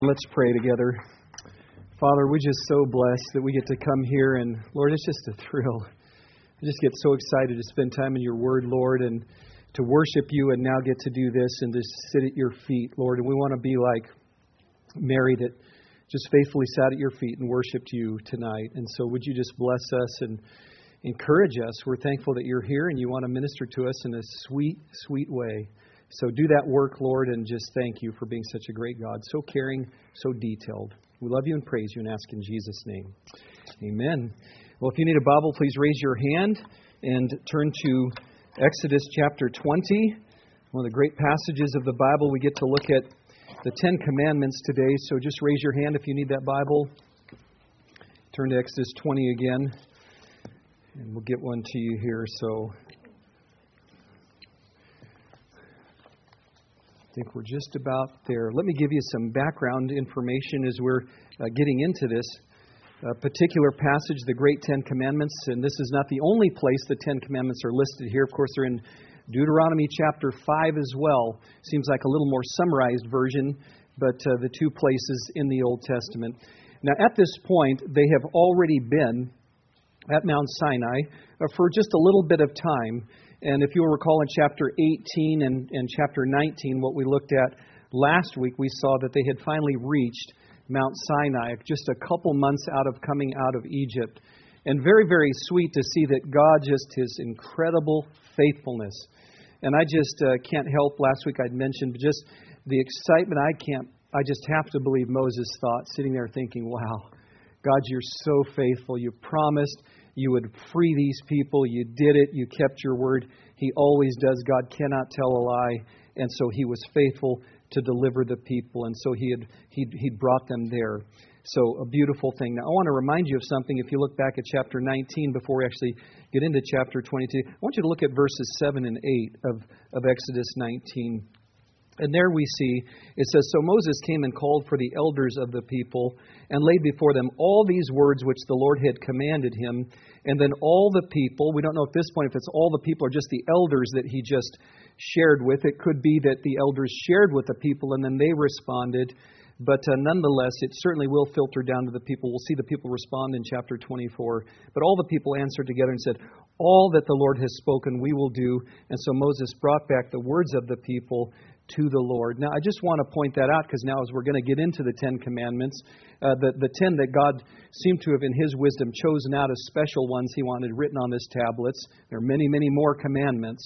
Let's pray together. Father, we're just so blessed that we get to come here, and Lord, it's just a thrill. I just get so excited to spend time in your word, Lord, and to worship you, and now get to do this and to sit at your feet, Lord. And we want to be like Mary that just faithfully sat at your feet and worshiped you tonight. And so would you just bless us and encourage us? We're thankful that you're here and you want to minister to us in a sweet, sweet way. So do that work, Lord, and just thank you for being such a great God, so caring, so detailed. We love you and praise you and ask in Jesus' name. Amen. Well, if you need a Bible, please raise your hand and turn to Exodus chapter 20, one of the great passages of the Bible. We get to look at the Ten Commandments today, so just raise your hand if you need that Bible. Turn to Exodus 20 again, and we'll get one to you here. So I think we're just about there. Let me give you some background information as we're getting into this particular passage, the Great Ten Commandments. And this is not the only place the Ten Commandments are listed here. Of course, they're in Deuteronomy chapter 5 as well. Seems like a little more summarized version, but the two places in the Old Testament. Now, at this point, they have already been at Mount Sinai for just a little bit of time. And if you'll recall in chapter 18 and chapter 19, what we looked at last week, we saw that they had finally reached Mount Sinai, just a couple months out of coming out of Egypt. And very, very sweet to see that God, just His incredible faithfulness. And I just can't help, last week I'd mentioned, just the excitement I just have to believe Moses thought, sitting there thinking, wow, God, you're so faithful. You promised you would free these people. You did it. You kept your word. He always does. God cannot tell a lie. And so He was faithful to deliver the people. And so He'd brought them there. So a beautiful thing. Now, I want to remind you of something. If you look back at chapter 19 before we actually get into chapter 22, I want you to look at verses 7 and 8 of Exodus 19. And there we see, it says, So Moses came and called for the elders of the people and laid before them all these words which the Lord had commanded him. And then all the people, we don't know at this point if it's all the people or just the elders that he just shared with. It could be that the elders shared with the people and then they responded. But nonetheless, it certainly will filter down to the people. We'll see the people respond in chapter 24. But all the people answered together and said, All that the Lord has spoken we will do. And so Moses brought back the words of the people to the Lord. Now, I just want to point that out because now as we're going to get into the Ten Commandments, the 10 that God seemed to have in His wisdom chosen out as special ones He wanted written on His tablets. There are many, many more commandments.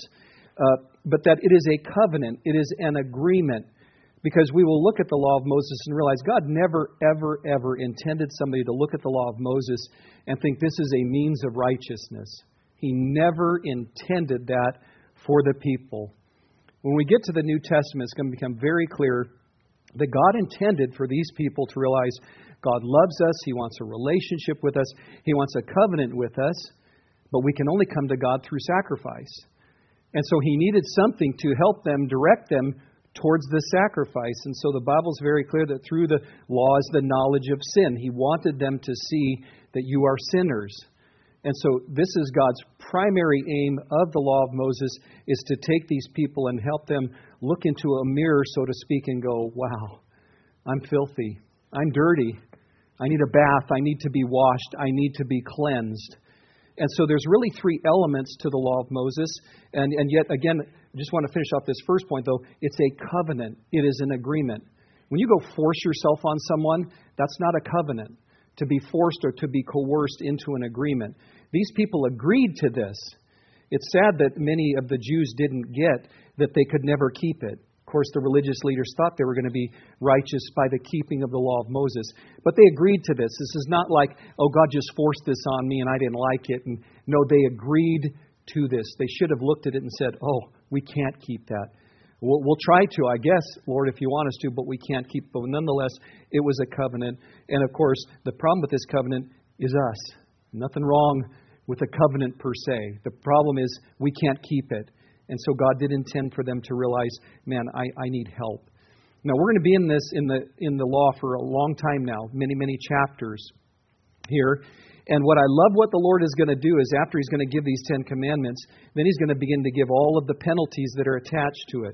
But that it is a covenant. It is an agreement. Because we will look at the law of Moses and realize God never, ever, ever intended somebody to look at the law of Moses and think this is a means of righteousness. He never intended that for the people. When we get to the New Testament, it's going to become very clear that God intended for these people to realize God loves us. He wants a relationship with us. He wants a covenant with us. But we can only come to God through sacrifice. And so He needed something to help them, direct them towards the sacrifice. And so the Bible's very clear that through the law is the knowledge of sin. He wanted them to see that you are sinners. And so this is God's primary aim of the law of Moses, is to take these people and help them look into a mirror, so to speak, and go, wow, I'm filthy. I'm dirty. I need a bath. I need to be washed. I need to be cleansed. And so there's really three elements to the law of Moses. And yet, again, I just want to finish off this first point, though. It's a covenant. It is an agreement. When you go force yourself on someone, that's not a covenant. To be forced or to be coerced into an agreement. These people agreed to this. It's sad that many of the Jews didn't get that they could never keep it. Of course, the religious leaders thought they were going to be righteous by the keeping of the law of Moses. But they agreed to this. This is not like, oh, God just forced this on me and I didn't like it. And no, they agreed to this. They should have looked at it and said, oh, we can't keep that. We'll try to, I guess, Lord, if you want us to, but we can't keep it. But nonetheless, it was a covenant. And of course, the problem with this covenant is us. Nothing wrong with a covenant per se. The problem is we can't keep it. And so God did intend for them to realize, man, I need help. Now, we're going to be in this in the law for a long time now, many, many chapters here. And what I love what the Lord is going to do is after He's going to give these 10 commandments, then He's going to begin to give all of the penalties that are attached to it.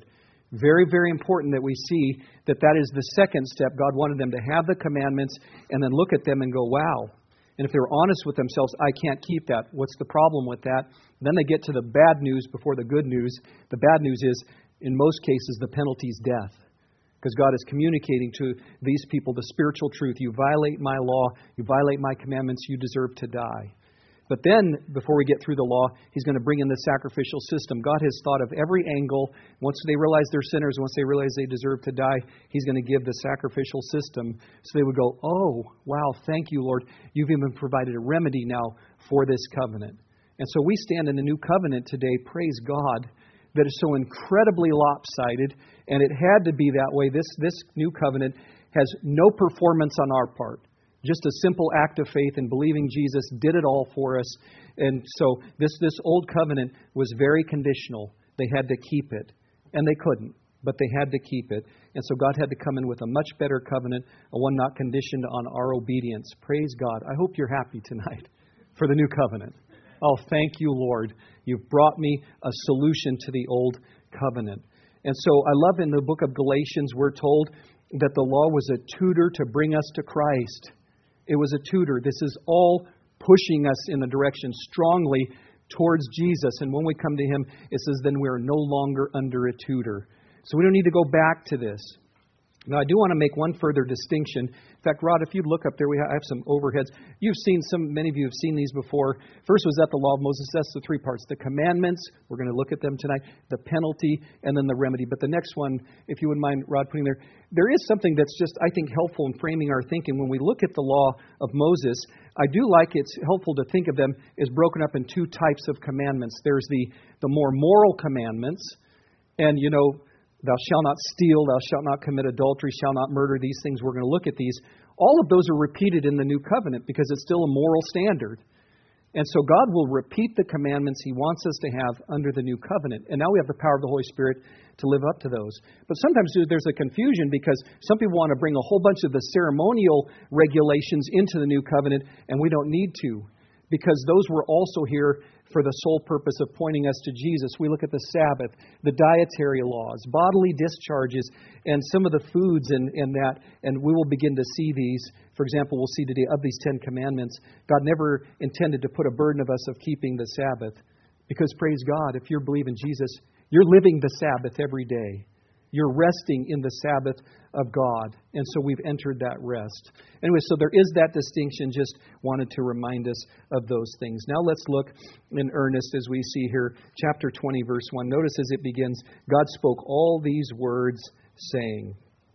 Very, very important that we see that that is the second step. God wanted them to have the commandments and then look at them and go, wow. And if they were honest with themselves, I can't keep that. What's the problem with that? Then they get to the bad news before the good news. The bad news is, in most cases, the penalty is death. Because God is communicating to these people the spiritual truth. You violate my law, you violate my commandments, you deserve to die. But then, before we get through the law, He's going to bring in the sacrificial system. God has thought of every angle. Once they realize they're sinners, once they realize they deserve to die, He's going to give the sacrificial system. So they would go, oh, wow, thank you, Lord. You've even provided a remedy now for this covenant. And so we stand in the new covenant today, praise God, that is so incredibly lopsided, and it had to be that way. This new covenant has no performance on our part. Just a simple act of faith in believing Jesus did it all for us. And so this old covenant was very conditional. They had to keep it. And they couldn't, but they had to keep it. And so God had to come in with a much better covenant, a one not conditioned on our obedience. Praise God. I hope you're happy tonight for the new covenant. Oh, thank you, Lord. You've brought me a solution to the old covenant. And so I love in the book of Galatians, we're told that the law was a tutor to bring us to Christ. It was a tutor. This is all pushing us in the direction strongly towards Jesus. And when we come to Him, it says then we're no longer under a tutor. So we don't need to go back to this. Now, I do want to make one further distinction. In fact, Rod, if you'd look up there, I have some overheads. Many of you have seen these before. First was that the law of Moses. That's the three parts. The commandments, we're going to look at them tonight, the penalty, and then the remedy. But the next one, if you wouldn't mind, Rod, putting there is something that's just, I think, helpful in framing our thinking. When we look at the law of Moses, I do like it's helpful to think of them as broken up in two types of commandments. There's the more moral commandments, and, thou shalt not steal, thou shalt not commit adultery, shalt not murder, these things, we're going to look at these. All of those are repeated in the new covenant because it's still a moral standard. And so God will repeat the commandments He wants us to have under the new covenant. And now we have the power of the Holy Spirit to live up to those. But sometimes there's a confusion because some people want to bring a whole bunch of the ceremonial regulations into the new covenant, and we don't need to, because those were also here for the sole purpose of pointing us to Jesus. We look at the Sabbath, the dietary laws, bodily discharges, and some of the foods and that, and we will begin to see these. For example, we'll see today of these 10 commandments, God never intended to put a burden of us of keeping the Sabbath. Because praise God, if you're believing Jesus, you're living the Sabbath every day. You're resting in the Sabbath of God. And so we've entered that rest. Anyway, so there is that distinction. Just wanted to remind us of those things. Now let's look in earnest as we see here, chapter 20, verse 1. Notice as it begins, God spoke all these words, saying.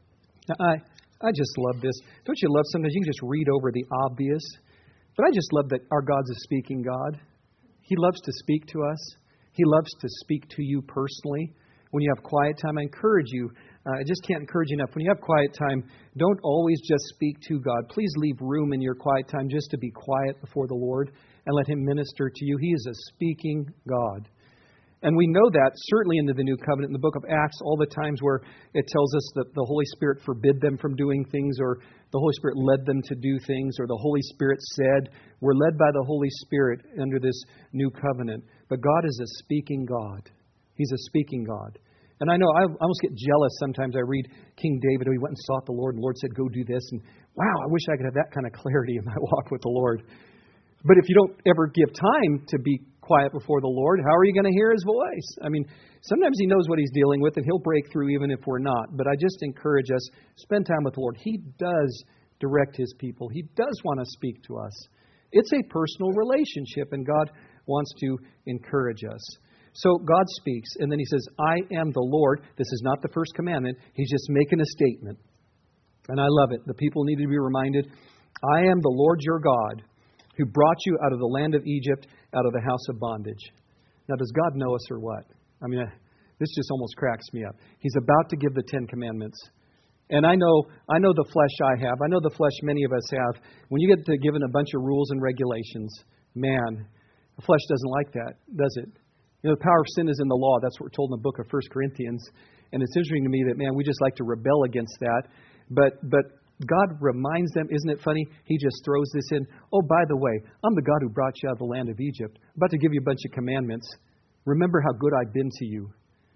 Now, I just love this. Don't you love sometimes you can just read over the obvious? But I just love that our God's a speaking God. He loves to speak to us. He loves to speak to you personally. When you have quiet time, I encourage you. I just can't encourage you enough. When you have quiet time, don't always just speak to God. Please leave room in your quiet time just to be quiet before the Lord and let Him minister to you. He is a speaking God. And we know that certainly into the New Covenant in the book of Acts, all the times where it tells us that the Holy Spirit forbid them from doing things, or the Holy Spirit led them to do things, or the Holy Spirit said, we're led by the Holy Spirit under this New Covenant. But God is a speaking God. He's a speaking God. And I know I almost get jealous sometimes. I read King David, he went and sought the Lord, and the Lord said, go do this. And wow, I wish I could have that kind of clarity in my walk with the Lord. But if you don't ever give time to be quiet before the Lord, how are you going to hear His voice? I mean, sometimes He knows what He's dealing with, and He'll break through even if we're not. But I just encourage us, spend time with the Lord. He does direct His people. He does want to speak to us. It's a personal relationship, and God wants to encourage us. So God speaks, and then He says, I am the Lord. This is not the first commandment. He's just making a statement. And I love it. The people need to be reminded, I am the Lord your God, who brought you out of the land of Egypt, out of the house of bondage. Now, does God know us or what? I mean, this just almost cracks me up. He's about to give the 10 commandments. And I know the flesh I have. I know the flesh many of us have. When you get to given a bunch of rules and regulations, man, the flesh doesn't like that, does it? You know, the power of sin is in the law. That's what we're told in the book of 1 Corinthians. And it's interesting to me that, man, we just like to rebel against that. But God reminds them, isn't it funny? He just throws this in. Oh, by the way, I'm the God who brought you out of the land of Egypt. I'm about to give you a bunch of commandments. Remember how good I've been to you.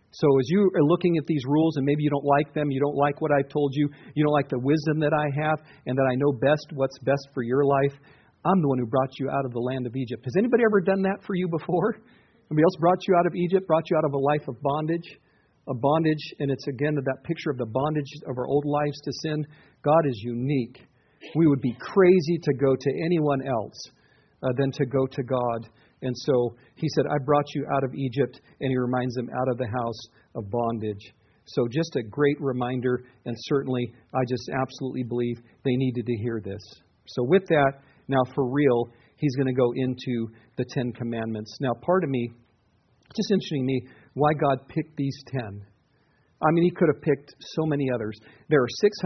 So as you are looking at these rules and maybe you don't like them, you don't like what I've told you, you don't like the wisdom that I have and that I know best what's best for your life, I'm the one who brought you out of the land of Egypt. Has anybody ever done that for you before? Anybody else brought you out of Egypt, brought you out of a life of bondage? A bondage, and it's again that picture of the bondage of our old lives to sin. God is unique. We would be crazy to go to anyone else than to go to God. And so he said, I brought you out of Egypt, and he reminds them out of the house of bondage. So just a great reminder, and certainly I just absolutely believe they needed to hear this. So with that, now for real, he's going to go into the 10 Commandments. Now part of me, just interesting to me, why God picked these 10. I mean, he could have picked so many others. There are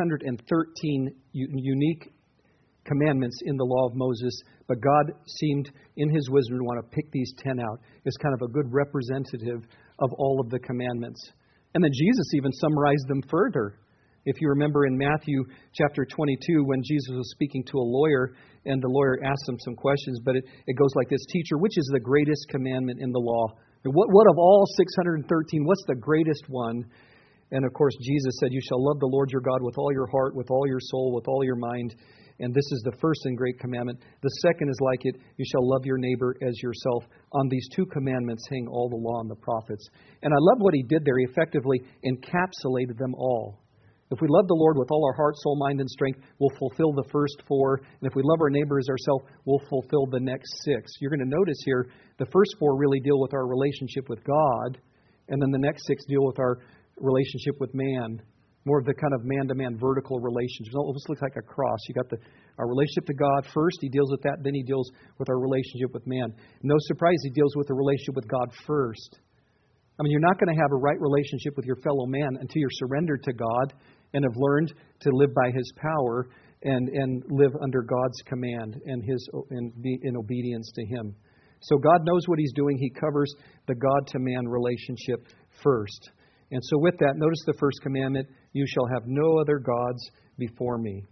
613 unique commandments in the law of Moses, but God seemed, in his wisdom, to want to pick these 10 out as kind of a good representative of all of the commandments. And then Jesus even summarized them further. If you remember in Matthew chapter 22, when Jesus was speaking to a lawyer, and the lawyer asked him some questions, but it goes like this: Teacher, which is the greatest commandment in the law? What of all 613, what's the greatest one? And of course, Jesus said, you shall love the Lord your God with all your heart, with all your soul, with all your mind. And this is the first and great commandment. The second is like it, you shall love your neighbor as yourself. On these two commandments hang all the law and the prophets. And I love what he did there. He effectively encapsulated them all. If we love the Lord with all our heart, soul, mind, and strength, we'll fulfill the first 4. And if we love our neighbor as ourselves, we'll fulfill the next 6. You're going to notice here, the first 4 really deal with our relationship with God. And then the next 6 deal with our relationship with man. More of the kind of man-to-man vertical relationship. It almost looks like a cross. You got our relationship to God first. He deals with that. Then he deals with our relationship with man. No surprise, he deals with the relationship with God first. I mean, you're not going to have a right relationship with your fellow man until you're surrendered to God and have learned to live by his power and live under God's command and be in obedience to him. So God knows what he's doing. He covers the God-to-man relationship first. And so with that, notice the first commandment, you shall have no other gods before me.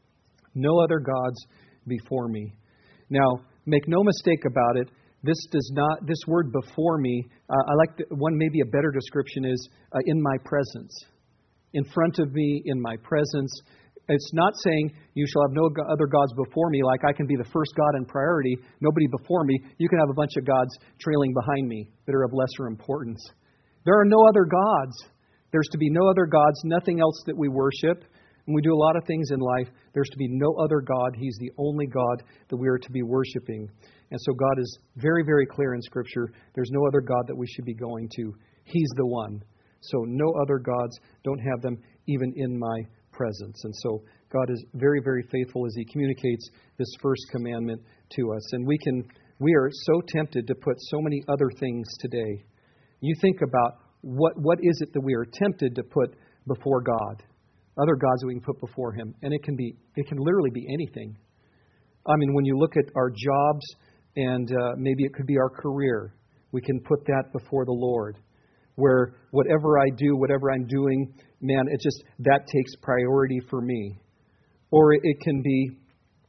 No other gods before me. Now, make no mistake about it, this word before me, I like one, maybe a better description is in my presence. In front of me, in my presence. It's not saying you shall have no other gods before me, like I can be the first God in priority, nobody before me. You can have a bunch of gods trailing behind me that are of lesser importance. There are no other gods. There's to be no other gods, nothing else that we worship. When we do a lot of things in life, there's to be no other God. He's the only God that we are to be worshiping. And so God is very, very clear in Scripture. There's no other God that we should be going to. He's the one. So no other gods, don't have them even in my presence. And so God is very, very faithful as he communicates this first commandment to us. And we are so tempted to put so many other things today. You think about what is it that we are tempted to put before God? Other gods that we can put before him. And it can literally be anything. I mean, when you look at our jobs and maybe it could be our career, we can put that before the Lord. Where whatever I do, whatever I'm doing, man, that takes priority for me. Or it can be,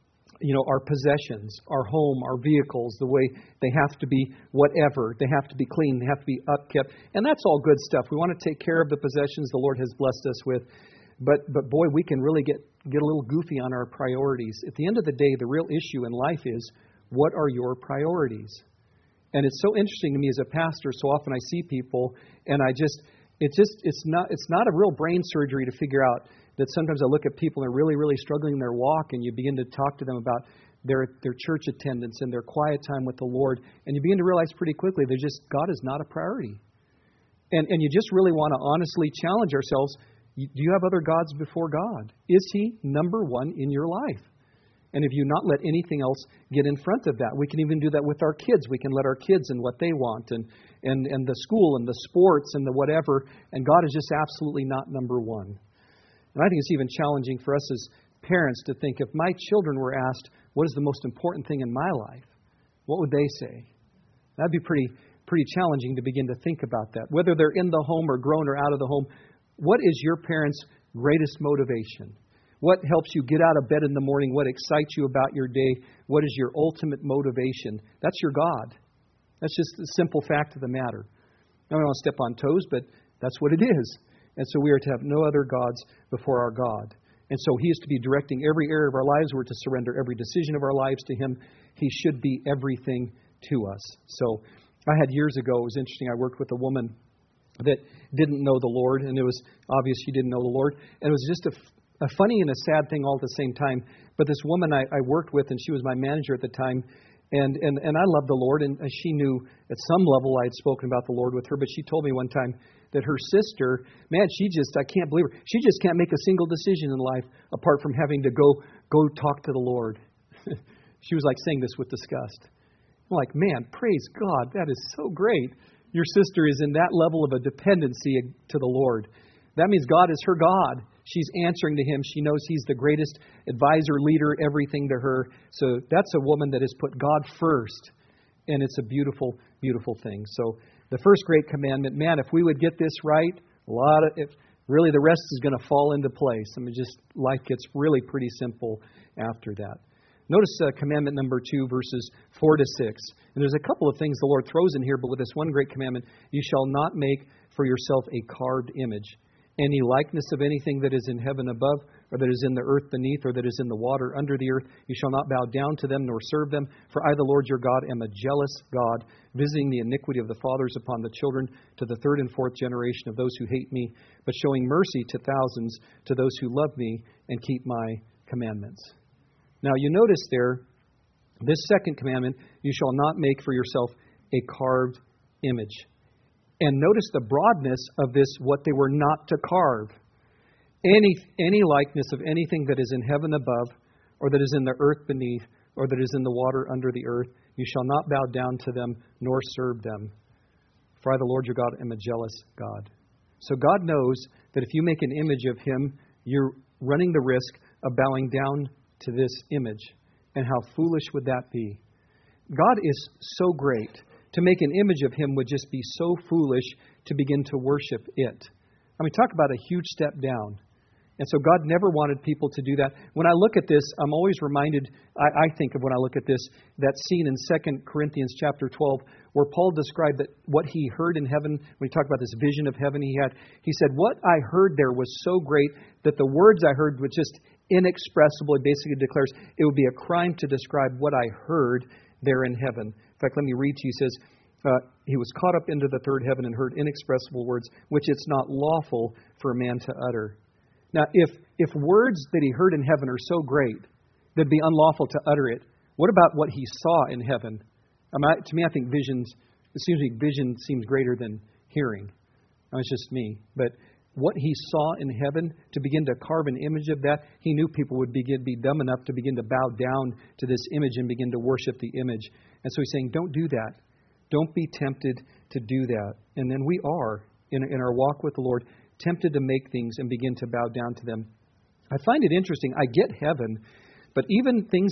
our possessions, our home, our vehicles, the way they have to be whatever. They have to be clean. They have to be upkept. And that's all good stuff. We want to take care of the possessions the Lord has blessed us with. But boy, we can really get a little goofy on our priorities. At the end of the day, the real issue in life is, what are your priorities? And it's so interesting to me as a pastor. So often I see people, and it's not a real brain surgery to figure out that sometimes I look at people and they're really, really struggling in their walk, and you begin to talk to them about their church attendance and their quiet time with the Lord, and you begin to realize pretty quickly God is not a priority. And you just really want to honestly challenge ourselves. Do you have other gods before God? Is he number one in your life? And if you not let anything else get in front of that, we can even do that with our kids. We can let our kids and what they want and the school and the sports and the whatever. And God is just absolutely not number one. And I think it's even challenging for us as parents to think, if my children were asked, what is the most important thing in my life? What would they say? That'd be pretty challenging to begin to think about that. Whether they're in the home or grown or out of the home, what is your parents' greatest motivation? What helps you get out of bed in the morning? What excites you about your day? What is your ultimate motivation? That's your God. That's just the simple fact of the matter. I don't want to step on toes, but That's what it is. And so we are to have no other gods before our God. And so He is to be directing every area of our lives. We're to surrender every decision of our lives to Him. He should be everything to us. So I had years ago, it was interesting, I worked with a woman that didn't know the Lord, and it was obvious she didn't know the Lord. And it was just a funny and a sad thing all at the same time. But this woman I worked with, and she was my manager at the time, and I loved the Lord, and she knew at some level I had spoken about the Lord with her, but she told me one time that her sister, man, I can't believe her, she just can't make a single decision in life apart from having to go talk to the Lord. She was like saying this with disgust. I'm like, man, praise God, that is so great. Your sister is in that level of a dependency to the Lord. That means God is her God. She's answering to Him. She knows He's the greatest advisor, leader, everything to her. So that's a woman that has put God first. And it's a beautiful, beautiful thing. So the first great commandment, man, if we would get this right, really the rest is going to fall into place. I mean, just life gets really pretty simple after that. Notice commandment number 2, verses 4 to 6. And there's a couple of things the Lord throws in here, but with this one great commandment, you shall not make for yourself a carved image, any likeness of anything that is in heaven above, or that is in the earth beneath, or that is in the water under the earth. You shall not bow down to them nor serve them. For I, the Lord your God, am a jealous God, visiting the iniquity of the fathers upon the children to the third and fourth generation of those who hate me, but showing mercy to thousands to those who love me and keep my commandments. Now you notice there, this second commandment, you shall not make for yourself a carved image. And notice the broadness of this, what they were not to carve. Any likeness of anything that is in heaven above, or that is in the earth beneath, or that is in the water under the earth, you shall not bow down to them, nor serve them. For I, the Lord your God, am a jealous God. So God knows that if you make an image of Him, you're running the risk of bowing down to this image. And how foolish would that be? God is so great. To make an image of Him would just be so foolish to begin to worship it. I mean, talk about a huge step down. And so God never wanted people to do that. When I look at this, I'm always reminded, I think of when I look at this, that scene in 2 Corinthians chapter 12, where Paul described that what he heard in heaven, when he talked about this vision of heaven he had, he said, what I heard there was so great that the words I heard were just inexpressible. It basically declares it would be a crime to describe what I heard there in heaven. In fact, let me read to you. He says, he was caught up into the third heaven and heard inexpressible words, which it's not lawful for a man to utter. Now, if words that he heard in heaven are so great that it'd be unlawful to utter it, what about what he saw in heaven? To me, I think vision seems greater than hearing. Now, it's just me. But what he saw in heaven, to begin to carve an image of that, he knew people would be dumb enough to begin to bow down to this image and begin to worship the image. And so he's saying, don't do that. Don't be tempted to do that. And then we are, in our walk with the Lord, tempted to make things and begin to bow down to them. I find it interesting. I get heaven, but even things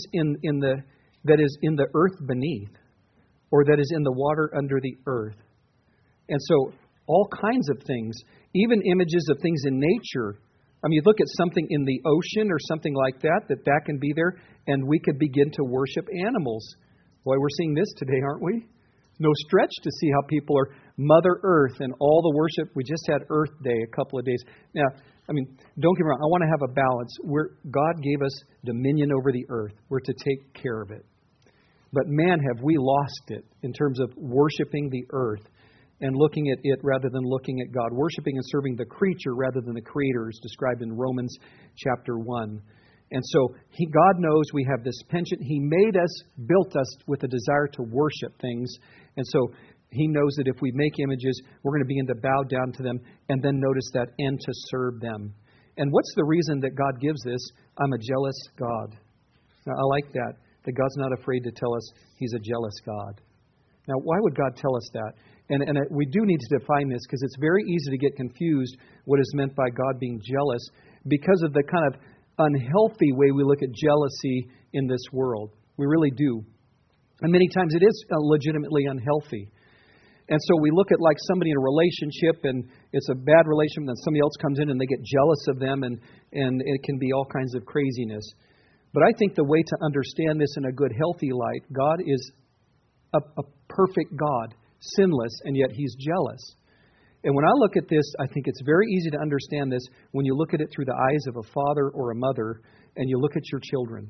that is in the earth beneath, or that is in the water under the earth. And so all kinds of things, even images of things in nature. I mean, you look at something in the ocean or something like that can be there, and we could begin to worship animals. Boy, we're seeing this today, aren't we? No stretch to see how people are Mother Earth and all the worship. We just had Earth Day a couple of days. Now, I mean, don't get me wrong. I want to have a balance. God gave us dominion over the earth. We're to take care of it. But man, have we lost it in terms of worshiping the earth and looking at it rather than looking at God. Worshiping and serving the creature rather than the Creator is described in Romans chapter 1. And so God knows we have this penchant. He made us, built us with a desire to worship things. And so He knows that if we make images, we're going to begin to bow down to them and then notice that and to serve them. And what's the reason that God gives this? I'm a jealous God. Now, I like that God's not afraid to tell us He's a jealous God. Now, why would God tell us that? And we do need to define this because it's very easy to get confused what is meant by God being jealous because of the kind of unhealthy way we look at jealousy in this world. We really do. And many times it is legitimately unhealthy. And so we look at like somebody in a relationship and it's a bad relationship, and then somebody else comes in and they get jealous of them and it can be all kinds of craziness. But I think the way to understand this in a good, healthy light, God is a perfect God, sinless, and yet He's jealous. And when I look at this, I think it's very easy to understand this when you look at it through the eyes of a father or a mother and you look at your children.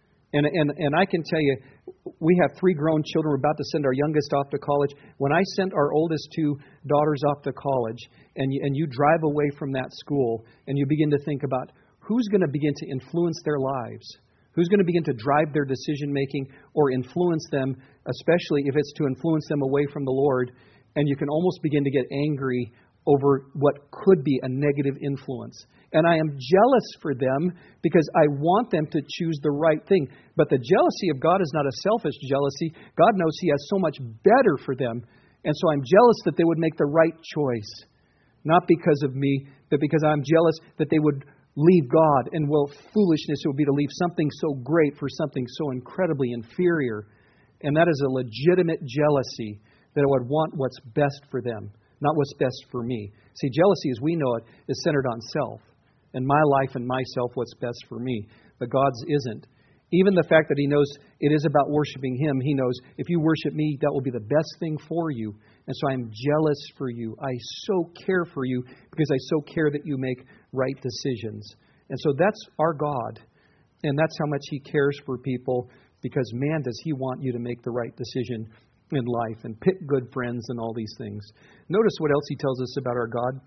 And I can tell you, we have 3 grown children. We're about to send our youngest off to college. When I sent our oldest 2 daughters off to college, and you drive away from that school, and you begin to think about who's going to begin to influence their lives, who's going to begin to drive their decision-making or influence them, especially if it's to influence them away from the Lord, and you can almost begin to get angry over what could be a negative influence. And I am jealous for them because I want them to choose the right thing. But the jealousy of God is not a selfish jealousy. God knows He has so much better for them. And so I'm jealous that they would make the right choice. Not because of me, but because I'm jealous that they would leave God. And foolishness it would be to leave something so great for something so incredibly inferior. And that is a legitimate jealousy, that I would want what's best for them, not what's best for me. See, jealousy as we know it is centered on self. And my life and myself, what's best for me. But God's isn't. Even the fact that He knows it is about worshiping Him, He knows if you worship me, that will be the best thing for you. And so I'm jealous for you. I so care for you because I so care that you make right decisions. And so that's our God. And that's how much He cares for people, because man, does He want you to make the right decision in life and pick good friends and all these things. Notice what else He tells us about our God.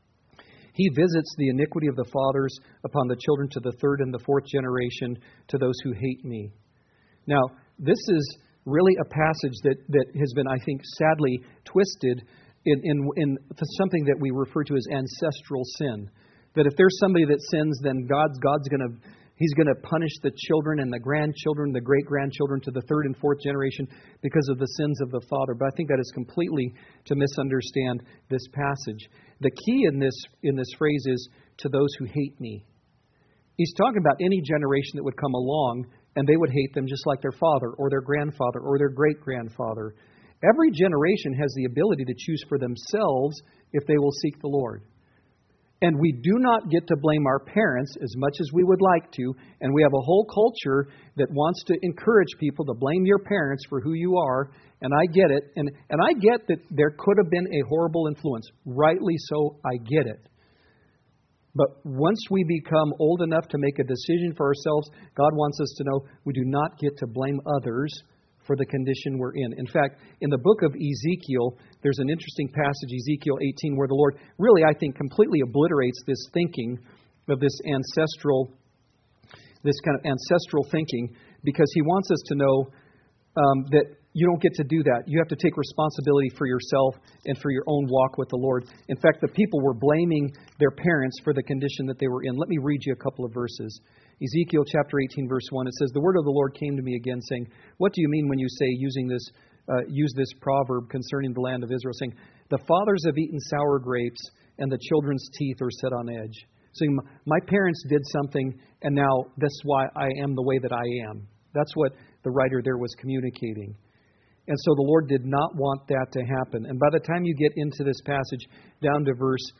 He visits the iniquity of the fathers upon the children to the 3rd and the 4th generation, to those who hate me. Now, this is really a passage that has been, I think, sadly twisted in something that we refer to as ancestral sin. That if there's somebody that sins, then God's He's going to punish the children and the grandchildren, the great-grandchildren to the 3rd and 4th generation because of the sins of the father. But I think that is completely to misunderstand this passage. The key in this phrase is to those who hate me. He's talking about any generation that would come along and they would hate them just like their father or their grandfather or their great-grandfather. Every generation has the ability to choose for themselves if they will seek the Lord. And we do not get to blame our parents as much as we would like to. And we have a whole culture that wants to encourage people to blame your parents for who you are. And I get it. And I get that there could have been a horrible influence. Rightly so, I get it. But once we become old enough to make a decision for ourselves, God wants us to know we do not get to blame others for the condition we're in. In fact, in the book of Ezekiel, there's an interesting passage, Ezekiel 18, where the Lord really, I think, completely obliterates this thinking of this kind of ancestral thinking, because He wants us to know that you don't get to do that. You have to take responsibility for yourself and for your own walk with the Lord. In fact, the people were blaming their parents for the condition that they were in. Let me read you a couple of verses. Ezekiel chapter 18, verse 1, it says, "The word of the Lord came to me again, saying, what do you mean when you say, use this proverb concerning the land of Israel, saying, the fathers have eaten sour grapes, and the children's teeth are set on edge." Saying, my parents did something, and now that's why I am the way that I am. That's what the writer there was communicating. And so the Lord did not want that to happen. And by the time you get into this passage, down to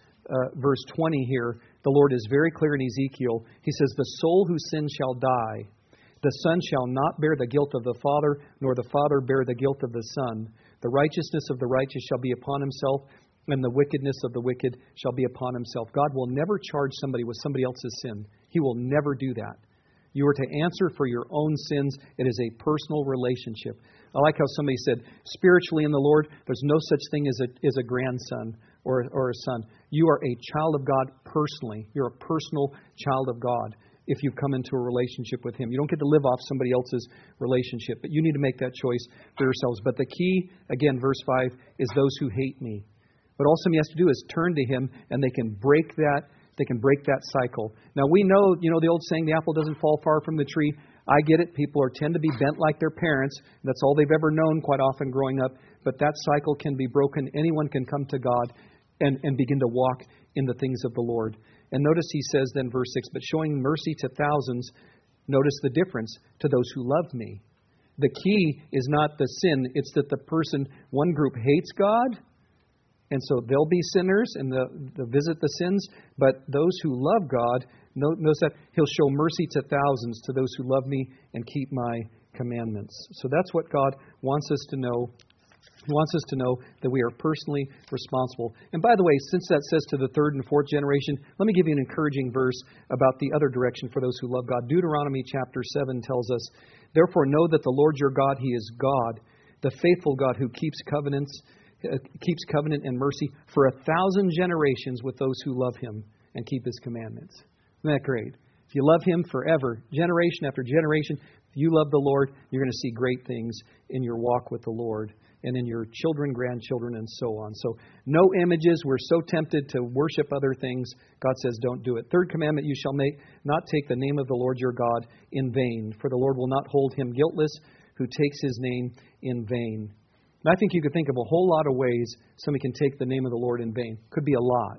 verse 20 here, the Lord is very clear in Ezekiel. He says, "The soul who sins shall die. The son shall not bear the guilt of the father, nor the father bear the guilt of the son. The righteousness of the righteous shall be upon himself, and the wickedness of the wicked shall be upon himself." God will never charge somebody with somebody else's sin. He will never do that. You are to answer for your own sins. It is a personal relationship. I like how somebody said, spiritually in the Lord, there's no such thing as a grandson or a son. You are a child of God personally. You're a personal child of God if you come into a relationship with Him. You don't get to live off somebody else's relationship, but you need to make that choice for yourselves. But the key, again, verse 5, is those who hate me. What all somebody has to do is turn to Him, and they can break that. They can break that cycle. Now we know, the old saying, the apple doesn't fall far from the tree. I get it. People tend to be bent like their parents. That's all they've ever known quite often growing up. But that cycle can be broken. Anyone can come to God and begin to walk in the things of the Lord. And notice He says then, verse 6, "But showing mercy to thousands," notice the difference, "to those who love me." The key is not the sin. It's that one group hates God, and so they'll be sinners and they'll visit the sins. But those who love God, notice that He'll show mercy to thousands, to those who love me and keep my commandments. So that's what God wants us to know He wants us to know that we are personally responsible. And by the way, since that says to the third and fourth generation, let me give you an encouraging verse about the other direction for those who love God. Deuteronomy chapter 7 tells us, "Therefore know that the Lord your God, He is God, the faithful God who keeps covenant and mercy for 1,000 generations with those who love Him and keep His commandments." Isn't that great? If you love Him forever, generation after generation, if you love the Lord, you're going to see great things in your walk with the Lord and in your children, grandchildren, and so on. So no images. We're so tempted to worship other things. God says don't do it. Third commandment, you shall not take the name of the Lord your God in vain, for the Lord will not hold him guiltless who takes His name in vain. And I think you could think of a whole lot of ways somebody can take the name of the Lord in vain. Could be a lot.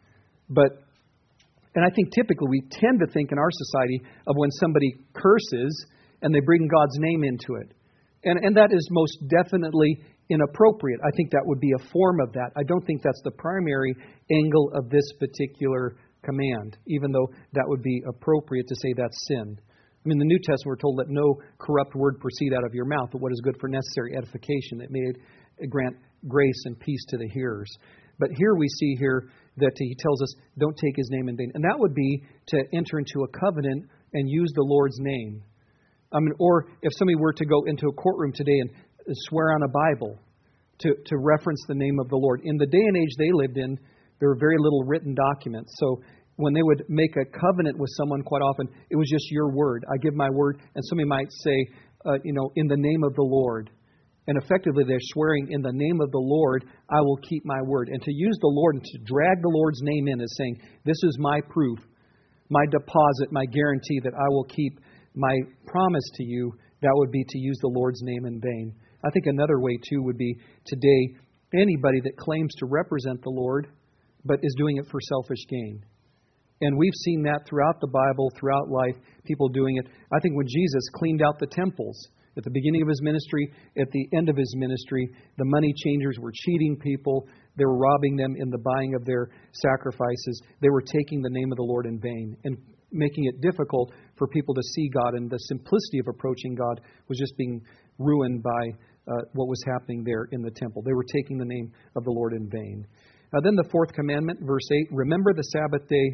And I think typically we tend to think in our society of when somebody curses and they bring God's name into it. And that is most definitely inappropriate. I think that would be a form of that. I don't think that's the primary angle of this particular command, even though that would be appropriate to say that's sin. I mean, in the New Testament, we're told that no corrupt word proceed out of your mouth, but what is good for necessary edification, that may grant grace and peace to the hearers. But here we see here that He tells us, don't take His name in vain. And that would be to enter into a covenant and use the Lord's name. I mean, or if somebody were to go into a courtroom today and swear on a Bible to reference the name of the Lord. In the day and age they lived in, there were very little written documents. So when they would make a covenant with someone, quite often, it was just your word. I give my word. And somebody might say, in the name of the Lord. And effectively they're swearing, in the name of the Lord, I will keep my word. And to use the Lord and to drag the Lord's name in is saying, this is my proof, my deposit, my guarantee that I will keep my promise to you. That would be to use the Lord's name in vain. I think another way, too, would be today, anybody that claims to represent the Lord, but is doing it for selfish gain. And we've seen that throughout the Bible, throughout life, people doing it. I think when Jesus cleaned out the temples, at the beginning of His ministry, at the end of His ministry, the money changers were cheating people. They were robbing them in the buying of their sacrifices. They were taking the name of the Lord in vain and making it difficult for people to see God. And the simplicity of approaching God was just being ruined by what was happening there in the temple. They were taking the name of the Lord in vain. Then the fourth commandment, verse 8, remember the Sabbath day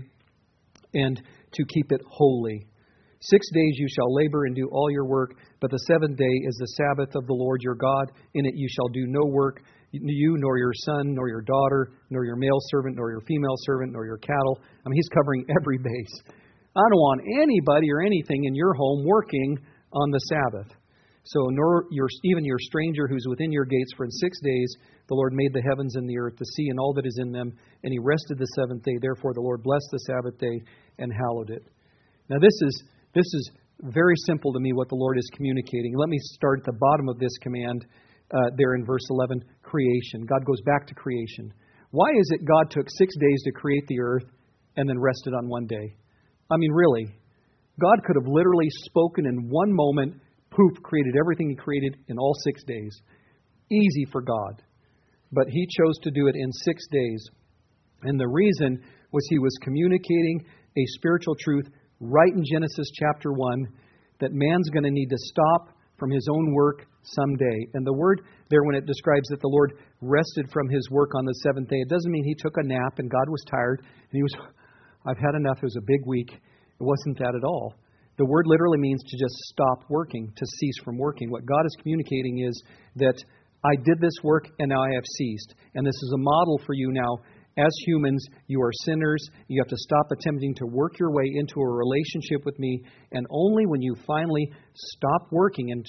and to keep it holy. 6 days you shall labor and do all your work, but the seventh day is the Sabbath of the Lord your God. In it you shall do no work, you nor your son, nor your daughter, nor your male servant, nor your female servant, nor your cattle. I mean, He's covering every base. I don't want anybody or anything in your home working on the Sabbath. So nor even your stranger who's within your gates, for in 6 days the Lord made the heavens and the earth, the sea and all that is in them, and He rested the seventh day. Therefore the Lord blessed the Sabbath day and hallowed it. Now this is very simple to me what the Lord is communicating. Let me start at the bottom of this command there in verse 11, creation. God goes back to creation. Why is it God took 6 days to create the earth and then rested on one day? I mean, really, God could have literally spoken in one moment, poof, created everything He created in all 6 days. Easy for God. But He chose to do it in 6 days. And the reason was He was communicating a spiritual truth right in Genesis chapter 1, that man's going to need to stop from his own work someday. And the word there, when it describes that the Lord rested from His work on the seventh day, it doesn't mean He took a nap and God was tired and He was, I've had enough, it was a big week. It wasn't that at all. The word literally means to just stop working, to cease from working. What God is communicating is that I did this work and now I have ceased. And this is a model for you now. As humans, you are sinners. You have to stop attempting to work your way into a relationship with me. And only when you finally stop working and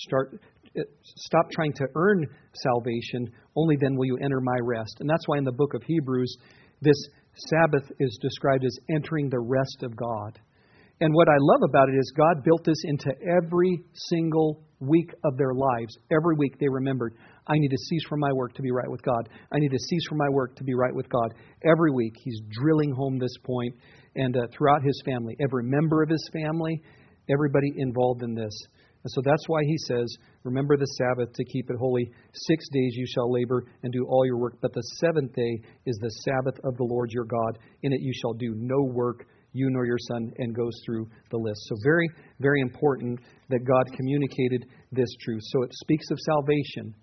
stop trying to earn salvation, only then will you enter my rest. And that's why in the book of Hebrews, this Sabbath is described as entering the rest of God. And what I love about it is God built this into every single week of their lives. Every week they remembered, I need to cease from my work to be right with God. I need to cease from my work to be right with God. Every week He's drilling home this point, and throughout His family, every member of His family, everybody involved in this. And so that's why He says, remember the Sabbath to keep it holy. 6 days you shall labor and do all your work, but the seventh day is the Sabbath of the Lord your God. In it you shall do no work, you nor your son, and goes through the list. So very, very important that God communicated this truth. So it speaks of salvation.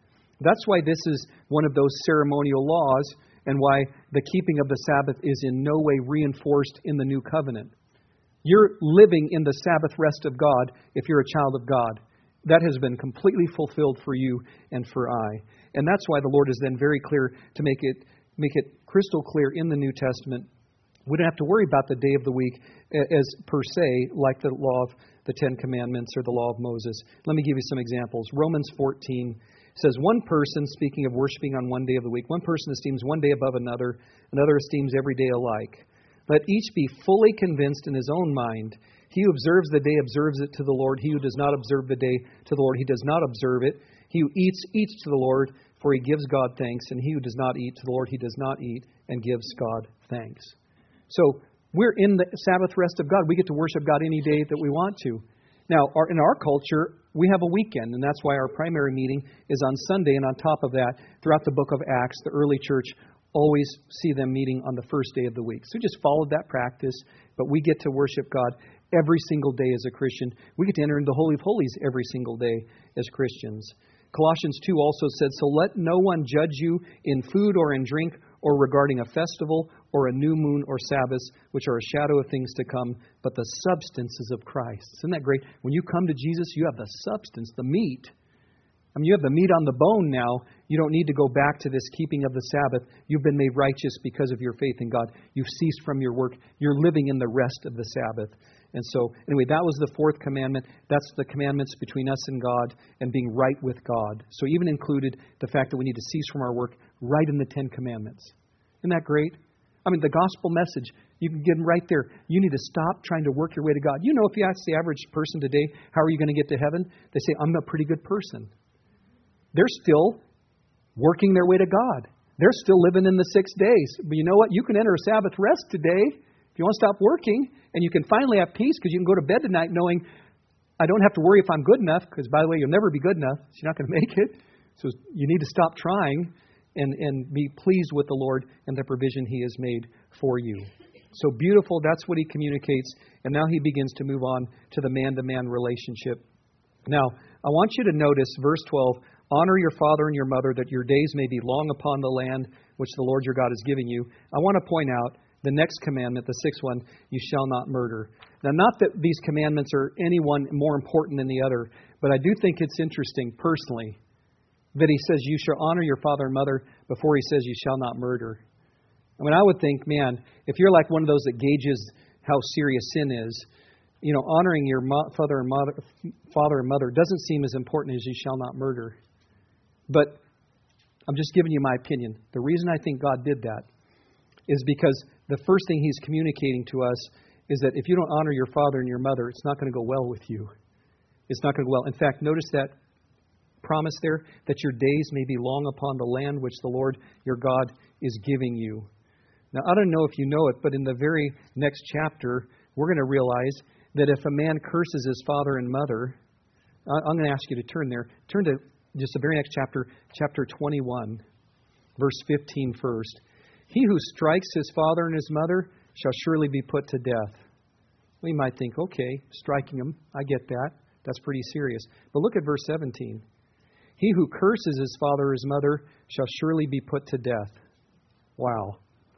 That's why this is one of those ceremonial laws and why the keeping of the Sabbath is in no way reinforced in the new covenant. You're living in the Sabbath rest of God if you're a child of God. That has been completely fulfilled for you and for I. And that's why the Lord is then very clear to make it crystal clear in the New Testament. We don't have to worry about the day of the week as per se, like the law of the Ten Commandments or the law of Moses. Let me give you some examples. Romans 14 says, one person, speaking of worshiping on one day of the week, one person esteems one day above another, another esteems every day alike. Let each be fully convinced in his own mind. He who observes the day observes it to the Lord. He who does not observe the day to the Lord, he does not observe it. He who eats to the Lord, for he gives God thanks. And he who does not eat to the Lord, he does not eat and gives God thanks. So we're in the Sabbath rest of God. We get to worship God any day that we want to. Now, in our culture, we have a weekend, and that's why our primary meeting is on Sunday. And on top of that, throughout the book of Acts, the early church always see them meeting on the first day of the week. So just followed that practice, but we get to worship God every single day as a Christian. We get to enter into the Holy of Holies every single day as Christians. Colossians 2 also said, so let no one judge you in food or in drink or regarding a festival or a new moon or Sabbaths, which are a shadow of things to come, but the substances of Christ. Isn't that great? When you come to Jesus, you have the substance, the meat. I mean, you have the meat on the bone now. You don't need to go back to this keeping of the Sabbath. You've been made righteous because of your faith in God. You've ceased from your work. You're living in the rest of the Sabbath. And so, anyway, that was the fourth commandment. That's the commandments between us and God and being right with God. So even included the fact that we need to cease from our work right in the Ten Commandments. Isn't that great? I mean, the gospel message, you can get them right there. You need to stop trying to work your way to God. You know, if you ask the average person today, how are you going to get to heaven? They say, I'm a pretty good person. They're still working their way to God. They're still living in the 6 days. But you know what? You can enter a Sabbath rest today if you want to stop working, and you can finally have peace because you can go to bed tonight knowing I don't have to worry if I'm good enough, because, by the way, you'll never be good enough. So you're not going to make it. So you need to stop trying and be pleased with the Lord and the provision He has made for you. So beautiful. That's what He communicates. And now He begins to move on to the man-to-man relationship. Now, I want you to notice verse 12. Honor your father and your mother, that your days may be long upon the land which the Lord your God is giving you. I want to point out the next commandment, the sixth one, you shall not murder. Now, not that these commandments are any one more important than the other, but I do think it's interesting personally that He says you shall honor your father and mother before He says you shall not murder. I mean, I would think, man, if you're like one of those that gauges how serious sin is, you know, honoring your father and mother doesn't seem as important as you shall not murder. But I'm just giving you my opinion. The reason I think God did that is because the first thing He's communicating to us is that if you don't honor your father and your mother, it's not going to go well with you. It's not going to go well. In fact, notice that promise there, that your days may be long upon the land which the Lord your God is giving you. Now, I don't know if you know it, but in the very next chapter, we're going to realize that if a man curses his father and mother, I'm going to ask you to turn there. Turn to just the very next chapter, chapter 21, verse 15 first. He who strikes his father and his mother shall surely be put to death. We might think, okay, striking him, I get that. That's pretty serious. But look at verse 17. He who curses his father or his mother shall surely be put to death. Wow.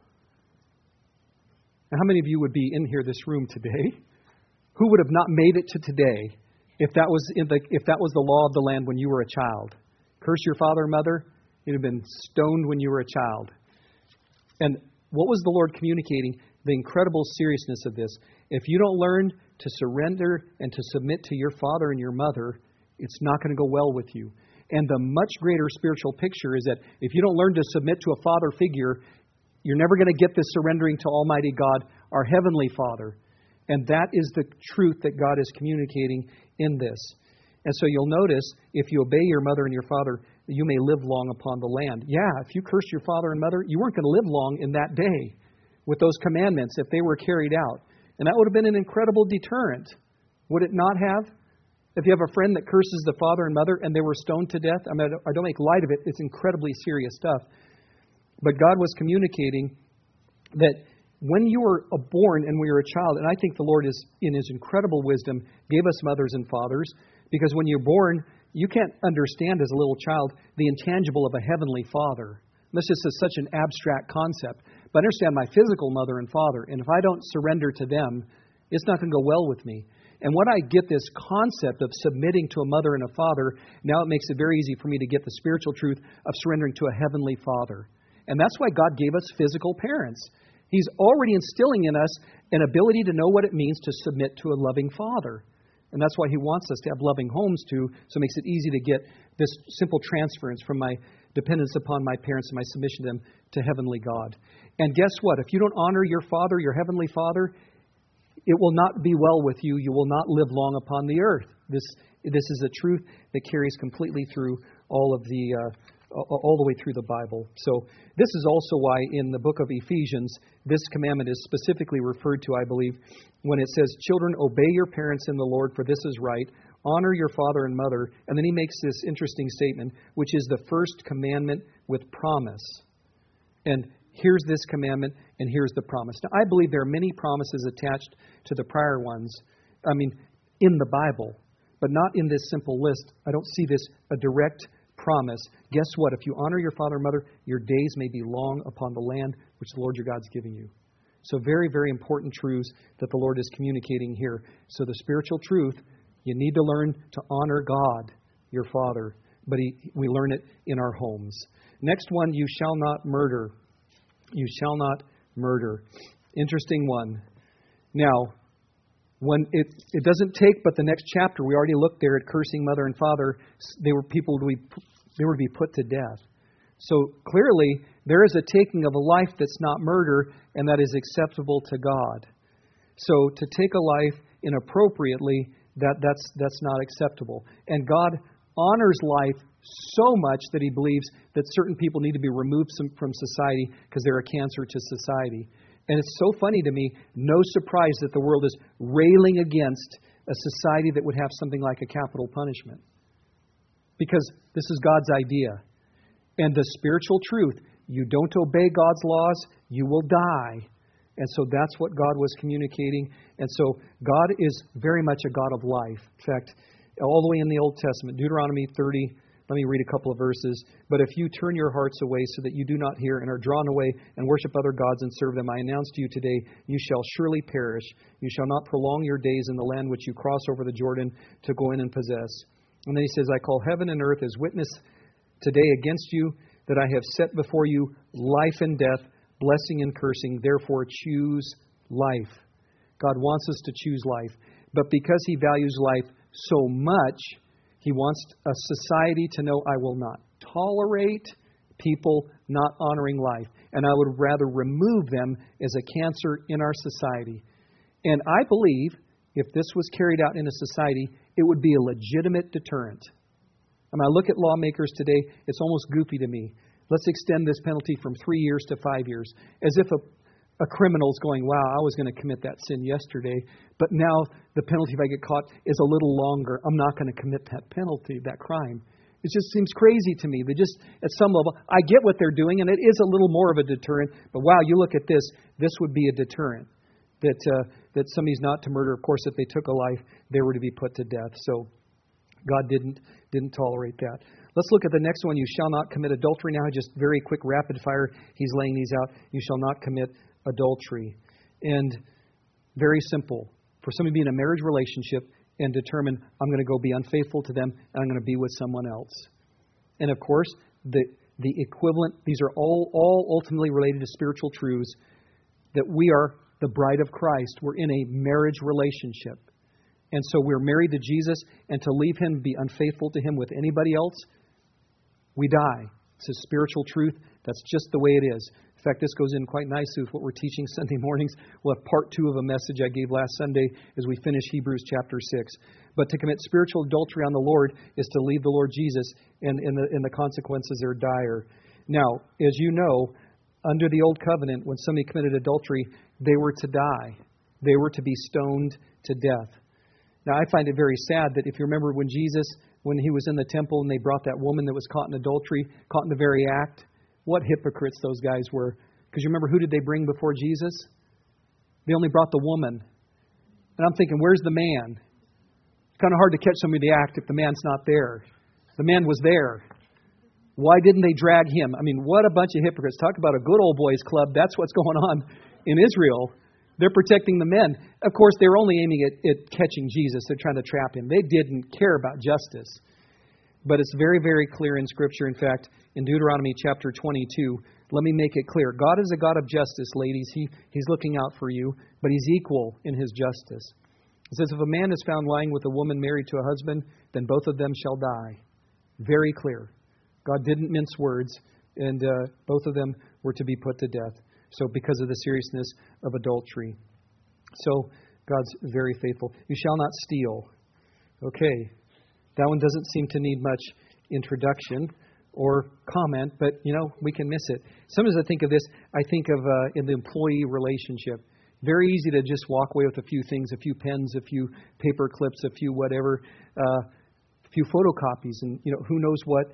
Now, how many of you would be in here, this room today, who would have not made it to today if that was the law of the land when you were a child? Curse your father or mother, you'd have been stoned when you were a child. And what was the Lord communicating? The incredible seriousness of this. If you don't learn to surrender and to submit to your father and your mother, it's not going to go well with you. And the much greater spiritual picture is that if you don't learn to submit to a father figure, you're never going to get this surrendering to Almighty God, our Heavenly Father. And that is the truth that God is communicating in this. And so you'll notice, if you obey your mother and your father, you may live long upon the land. Yeah, if you cursed your father and mother, you weren't going to live long in that day with those commandments if they were carried out. And that would have been an incredible deterrent. Would it not have? If you have a friend that curses the father and mother and they were stoned to death, I mean, I don't make light of it. It's incredibly serious stuff. But God was communicating that when you were born and we were a child, and I think the Lord is, in His incredible wisdom, gave us mothers and fathers, because when you're born, You can't understand as a little child the intangible of a heavenly Father. This just is such an abstract concept. But understand my physical mother and father, and if I don't surrender to them, it's not going to go well with me. And when I get this concept of submitting to a mother and a father, now it makes it very easy for me to get the spiritual truth of surrendering to a heavenly Father. And that's why God gave us physical parents. He's already instilling in us an ability to know what it means to submit to a loving Father. And that's why He wants us to have loving homes too, so it makes it easy to get this simple transference from my dependence upon my parents and my submission to them to Heavenly God. And guess what? If you don't honor your Father, your Heavenly Father, it will not be well with you. You will not live long upon the earth. This is a truth that carries completely through all the way through the Bible. So this is also why in the book of Ephesians, this commandment is specifically referred to, I believe, when it says, "Children, obey your parents in the Lord, for this is right. Honor your father and mother." And then he makes this interesting statement, which is the first commandment with promise. And here's this commandment, and here's the promise. Now, I believe there are many promises attached to the prior ones, in the Bible, but not in this simple list. I don't see this a direct promise. Guess what? If you honor your father and mother, your days may be long upon the land which the Lord your God is giving you. So very, very important truths that the Lord is communicating here. So the spiritual truth, you need to learn to honor God, your Father, but we learn it in our homes. Next one, you shall not murder. You shall not murder. Interesting one. Now, when it doesn't take but the next chapter, we already looked there at cursing mother and father. They were to be put to death. So clearly, there is a taking of a life that's not murder, and that is acceptable to God. So to take a life inappropriately, that's not acceptable. And God honors life so much that He believes that certain people need to be removed from society because they're a cancer to society. And it's so funny to me, no surprise that the world is railing against a society that would have something like a capital punishment. Because this is God's idea. And the spiritual truth, you don't obey God's laws, you will die. And so that's what God was communicating. And so God is very much a God of life. In fact, all the way in the Old Testament, Deuteronomy 30, let me read a couple of verses. "But if you turn your hearts away so that you do not hear and are drawn away and worship other gods and serve them, I announce to you today, you shall surely perish. You shall not prolong your days in the land which you cross over the Jordan to go in and possess." And then he says, "I call heaven and earth as witness today against you, that I have set before you life and death, blessing and cursing. Therefore choose life." God wants us to choose life. But because He values life so much, He wants a society to know, I will not tolerate people not honoring life. And I would rather remove them as a cancer in our society. And I believe if this was carried out in a society, it would be a legitimate deterrent. I look at lawmakers today, it's almost goofy to me. Let's extend this penalty from 3 years to 5 years. As if a criminal's going, wow, I was going to commit that sin yesterday, but now the penalty if I get caught is a little longer. I'm not going to commit that penalty, that crime. It just seems crazy to me. They just, at some level, I get what they're doing, and it is a little more of a deterrent, but wow, you look at this would be a deterrent. That somebody's not to murder. Of course, if they took a life, they were to be put to death. So God didn't tolerate that. Let's look at the next one. You shall not commit adultery. Now, just very quick, rapid fire. He's laying these out. You shall not commit adultery. And very simple. For somebody to be in a marriage relationship and determine, I'm going to go be unfaithful to them and I'm going to be with someone else. And of course, the equivalent, these are all ultimately related to spiritual truths, that we are the bride of Christ. We're in a marriage relationship. And so we're married to Jesus, and to leave Him, be unfaithful to Him with anybody else, we die. It's a spiritual truth. That's just the way it is. In fact, this goes in quite nicely with what we're teaching Sunday mornings. We'll have part 2 of a message I gave last Sunday as we finish Hebrews chapter 6. But to commit spiritual adultery on the Lord is to leave the Lord Jesus, and the consequences are dire. Now, as you know, under the Old Covenant, when somebody committed adultery, they were to die. They were to be stoned to death. Now, I find it very sad that if you remember when Jesus, when He was in the temple and they brought that woman that was caught in adultery, caught in the very act, what hypocrites those guys were. Because you remember, who did they bring before Jesus? They only brought the woman. And I'm thinking, where's the man? It's kind of hard to catch somebody in the act if the man's not there. The man was there. Why didn't they drag him? I mean, what a bunch of hypocrites. Talk about a good old boys club. That's what's going on in Israel. They're protecting the men. Of course, they're only aiming at catching Jesus. They're trying to trap him. They didn't care about justice. But it's very, very clear in Scripture. In fact, in Deuteronomy chapter 22, let me make it clear. God is a God of justice, ladies. He's looking out for you, but He's equal in His justice. It says, if a man is found lying with a woman married to a husband, then both of them shall die. Very clear. God didn't mince words, and both of them were to be put to death. So because of the seriousness of adultery. So God's very faithful. You shall not steal. Okay. That one doesn't seem to need much introduction or comment, but, we can miss it. Sometimes I think of this, I think of in the employee relationship. Very easy to just walk away with a few things, a few pens, a few paper clips, a few whatever, a few photocopies, and, who knows what.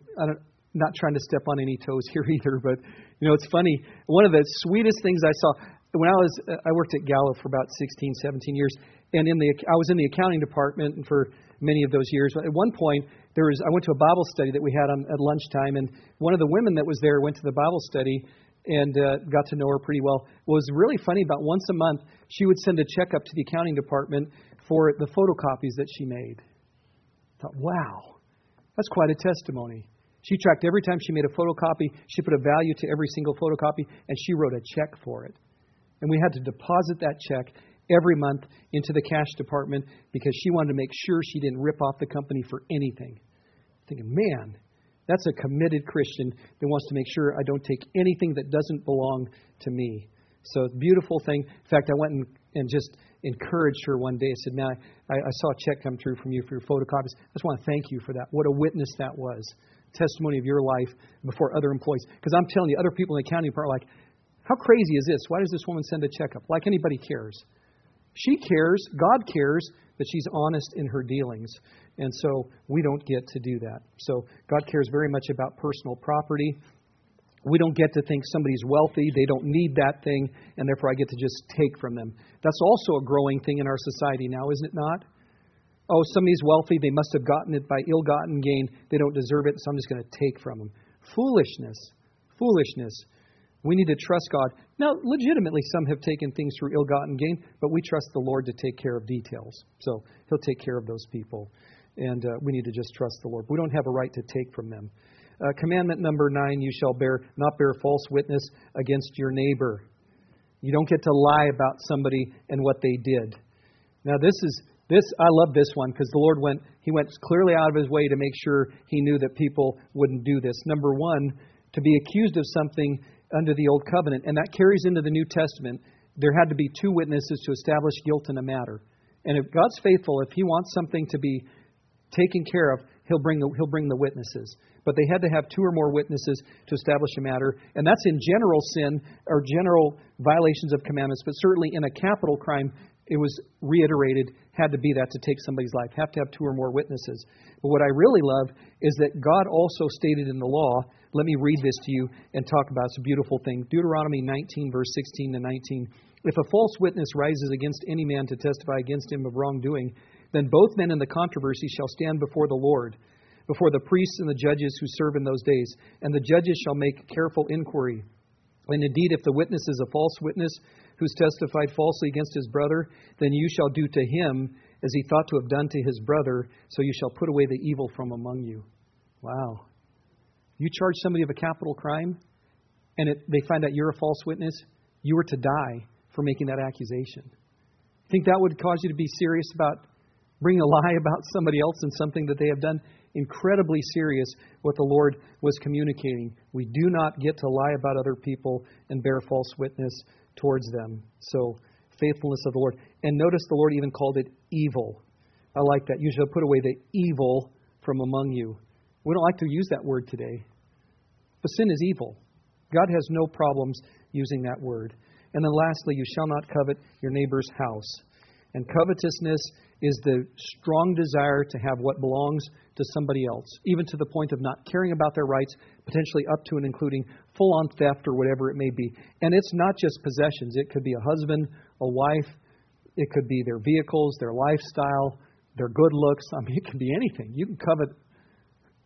Not trying to step on any toes here either, but, it's funny. One of the sweetest things I saw, when I worked at Gallup for about 16, 17 years, and I was in the accounting department for many of those years. At one point, I went to a Bible study that we had at lunchtime, and one of the women that was there went to the Bible study and got to know her pretty well. What was really funny, about once a month, she would send a check up to the accounting department for the photocopies that she made. I thought, wow, that's quite a testimony. She tracked every time she made a photocopy, she put a value to every single photocopy, and she wrote a check for it. And we had to deposit that check every month into the cash department because she wanted to make sure she didn't rip off the company for anything. Thinking, man, that's a committed Christian that wants to make sure I don't take anything that doesn't belong to me. So it's a beautiful thing. In fact, I went and just encouraged her one day. I said, man, I saw a check come through from you for your photocopies. I just want to thank you for that. What a witness that was. Testimony of your life before other employees. Because I'm telling you, other people in the accounting department are like, how crazy is this? Why does this woman send a check up? Like anybody cares. She cares, God cares, that she's honest in her dealings. And so we don't get to do that. So God cares very much about personal property. We don't get to think somebody's wealthy, they don't need that thing, and therefore I get to just take from them. That's also a growing thing in our society now, isn't it not? Oh, somebody's wealthy, they must have gotten it by ill-gotten gain. They don't deserve it, so I'm just going to take from them. Foolishness. Foolishness. We need to trust God. Now, legitimately, some have taken things through ill-gotten gain, but we trust the Lord to take care of details. So He'll take care of those people. And we need to just trust the Lord. We don't have a right to take from them. Commandment number 9, you shall not bear false witness against your neighbor. You don't get to lie about somebody and what they did. Now, I love this one because the Lord went clearly out of His way to make sure He knew that people wouldn't do this. Number 1, to be accused of something under the Old Covenant, and that carries into the New Testament, there had to be 2 witnesses to establish guilt in a matter. And if God's faithful, if He wants something to be taken care of, He'll bring the witnesses. But they had to have 2 or more witnesses to establish a matter. And that's in general sin or general violations of commandments. But certainly in a capital crime, it was reiterated, had to be that to take somebody's life. Have to have 2 or more witnesses. But what I really love is that God also stated in the law, let me read this to you and talk about it. It's a beautiful thing. Deuteronomy 19, verse 16 to 19. If a false witness rises against any man to testify against him of wrongdoing, then both men in the controversy shall stand before the Lord, before the priests and the judges who serve in those days. And the judges shall make careful inquiry. And indeed, if the witness is a false witness who's testified falsely against his brother, then you shall do to him as he thought to have done to his brother, so you shall put away the evil from among you. Wow. You charge somebody of a capital crime, and they find out you're a false witness, you are to die for making that accusation. Think that would cause you to be serious about bringing a lie about somebody else and something that they have done? Incredibly serious what the Lord was communicating. We do not get to lie about other people and bear false witness towards them. So, faithfulness of the Lord. And notice the Lord even called it evil. I like that. You shall put away the evil from among you. We don't like to use that word today. But sin is evil. God has no problems using that word. And then lastly, you shall not covet your neighbor's house. And covetousness is the strong desire to have what belongs to somebody else, even to the point of not caring about their rights, potentially up to and including full-on theft or whatever it may be. And it's not just possessions. It could be a husband, a wife. It could be their vehicles, their lifestyle, their good looks. I mean, it could be anything. You can covet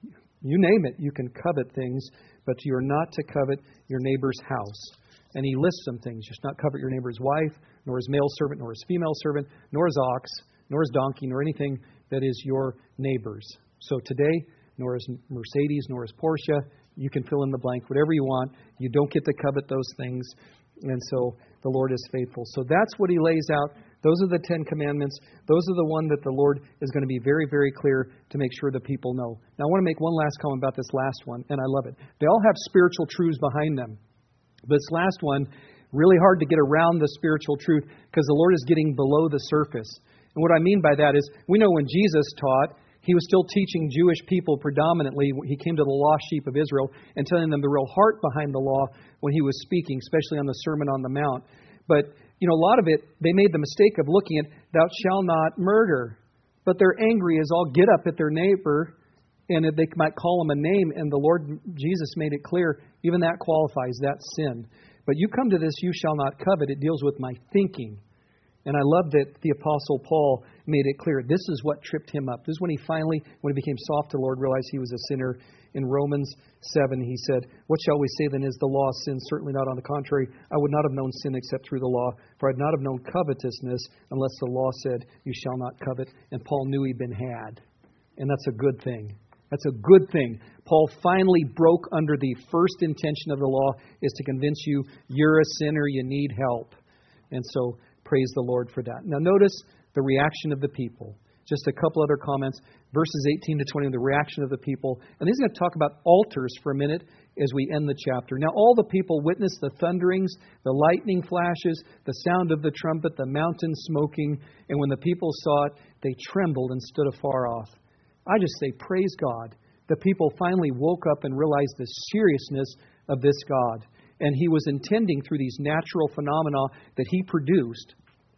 You name it, you can covet things, but you're not to covet your neighbor's house. And he lists some things. You should not covet your neighbor's wife, nor his male servant, nor his female servant, nor his ox, nor his donkey, nor anything that is your neighbor's. So today, nor his Mercedes, nor his Porsche. You can fill in the blank, whatever you want. You don't get to covet those things. And so the Lord is faithful. So that's what he lays out. Those are the 10 commandments. Those are the one that the Lord is going to be very, very clear to make sure the people know. Now, I want to make one last comment about this last one, and I love it. They all have spiritual truths behind them. But this last one, really hard to get around the spiritual truth because the Lord is getting below the surface. And what I mean by that is, we know when Jesus taught, he was still teaching Jewish people predominantly. He came to the lost sheep of Israel and telling them the real heart behind the law when he was speaking, especially on the Sermon on the Mount. But, a lot of it, they made the mistake of looking at, thou shalt not murder. But they're angry as all get up at their neighbor, and they might call him a name, and the Lord Jesus made it clear, even that qualifies, that sin. But you come to this, you shall not covet, it deals with my thinking. And I love that the Apostle Paul made it clear. This is what tripped him up. This is when he became soft to the Lord, realized he was a sinner. In Romans 7, he said, what shall we say then? Is the law sin? Certainly not. On the contrary, I would not have known sin except through the law, for I would not have known covetousness unless the law said, you shall not covet. And Paul knew he'd been had. And that's a good thing. That's a good thing. Paul finally broke under the first intention of the law is to convince you you're a sinner, you need help. And so praise the Lord for that. Now notice the reaction of the people. Just a couple other comments. Verses 18 to 20, the reaction of the people. And he's going to talk about altars for a minute as we end the chapter. Now all the people witnessed the thunderings, the lightning flashes, the sound of the trumpet, the mountain smoking. And when the people saw it, they trembled and stood afar off. I just say, praise God. The people finally woke up and realized the seriousness of this God. And he was intending through these natural phenomena that he produced,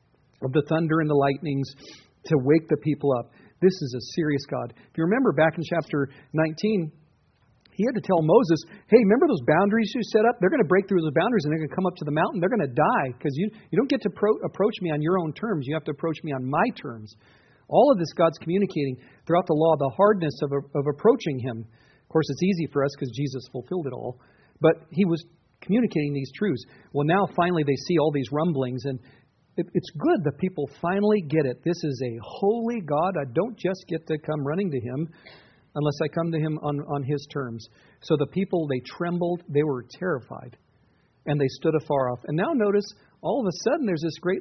of the thunder and the lightnings, to wake the people up. This is a serious God. If you remember back in chapter 19, he had to tell Moses, hey, remember those boundaries you set up? They're going to break through those boundaries and they're going to come up to the mountain. They're going to die because you don't get to approach me on your own terms. You have to approach me on my terms. All of this God's communicating throughout the law, the hardness of approaching him. Of course, it's easy for us because Jesus fulfilled it all. But he was communicating these truths. Well, now finally they see all these rumblings, and it's good that people finally get it. This is a holy God. I don't just get to come running to him unless I come to him on his terms. So the people, they trembled. They were terrified. And they stood afar off. And now notice, all of a sudden, there's this great...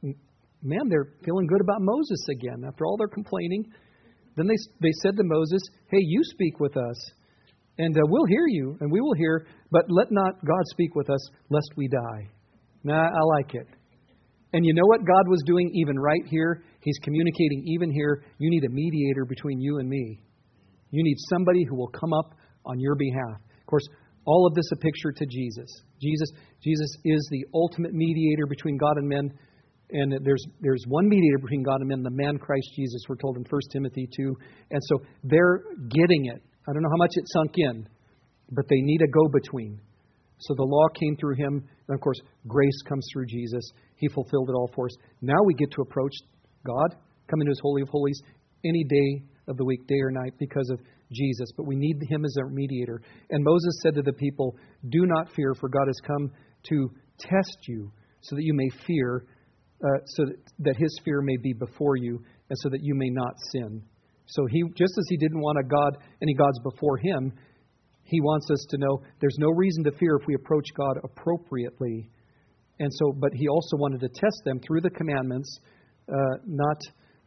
Man, they're feeling good about Moses again. After all their complaining, then they said to Moses, hey, you speak with us, and we'll hear you, and we will hear, but let not God speak with us, lest we die. Nah, I like it. And you know what God was doing even right here? He's communicating even here. You need a mediator between you and me. You need somebody who will come up on your behalf. Of course, all of this a picture to Jesus. Jesus is the ultimate mediator between God and men. And there's one mediator between God and men, the man Christ Jesus, we're told in 1 Timothy 2. And so they're getting it. I don't know how much it sunk in, but they need a go-between. So the law came through him. And of course, grace comes through Jesus. He fulfilled it all for us. Now we get to approach God, come into his Holy of Holies, any day of the week, day or night, because of Jesus. But we need him as our mediator. And Moses said to the people, do not fear, for God has come to test you so that you may fear, so that his fear may be before you, and so that you may not sin. So he, just as he didn't want any gods before him, he wants us to know there's no reason to fear if we approach God appropriately. And so, but he also wanted to test them through the commandments, not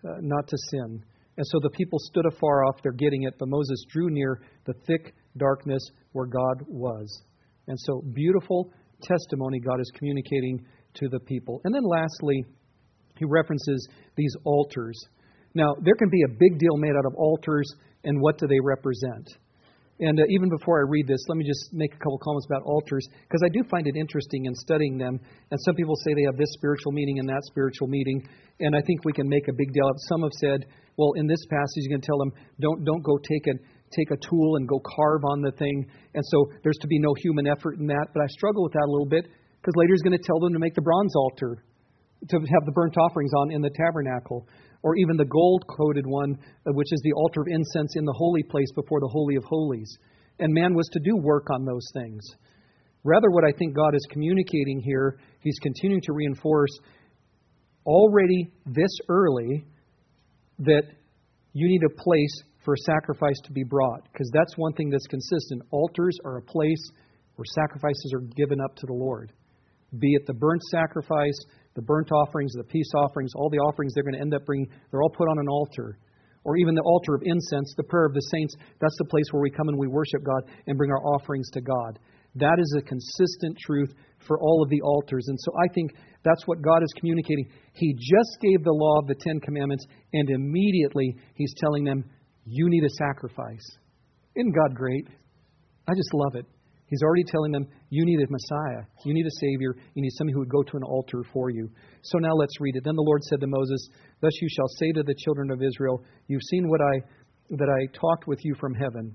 to sin. And so the people stood afar off, they're getting it, but Moses drew near the thick darkness where God was. And so, beautiful testimony God is communicating to the people. And then lastly, he references these altars. Now, there can be a big deal made out of altars, and what do they represent? And even before I read this, let me just make a couple comments about altars, because I do find it interesting in studying them. And some people say they have this spiritual meaning and that spiritual meaning, and I think we can make a big deal out of it. Some have said, well, in this passage, you're going to tell them, don't go take a tool and go carve on the thing, and so there's to be no human effort in that. But I struggle with that a little bit, because later he's going to tell them to make the bronze altar, to have the burnt offerings on in the tabernacle. or even the gold-coated one, which is the altar of incense in the holy place before the Holy of Holies. And man was to do work on those things. Rather, what I think God is communicating here, He's continuing to reinforce already this early that you need a place for a sacrifice to be brought. Because that's one thing that's consistent. Altars are a place where sacrifices are given up to the Lord. Be it the burnt sacrifice, the burnt offerings, the peace offerings, all the offerings they're going to end up bringing, they're all put on an altar. Or even the altar of incense, the prayer of the saints, that's the place where we come and we worship God and bring our offerings to God. That is a consistent truth for all of the altars. And so I think that's what God is communicating. He just gave the law of the Ten Commandments, and immediately He's telling them, you need a sacrifice. Isn't God great? I just love it. He's already telling them, you need a Messiah. You need a Savior. You need somebody who would go to an altar for you. So now let's read it. Then the Lord said to Moses, thus you shall say to the children of Israel, you've seen that I talked with you from heaven.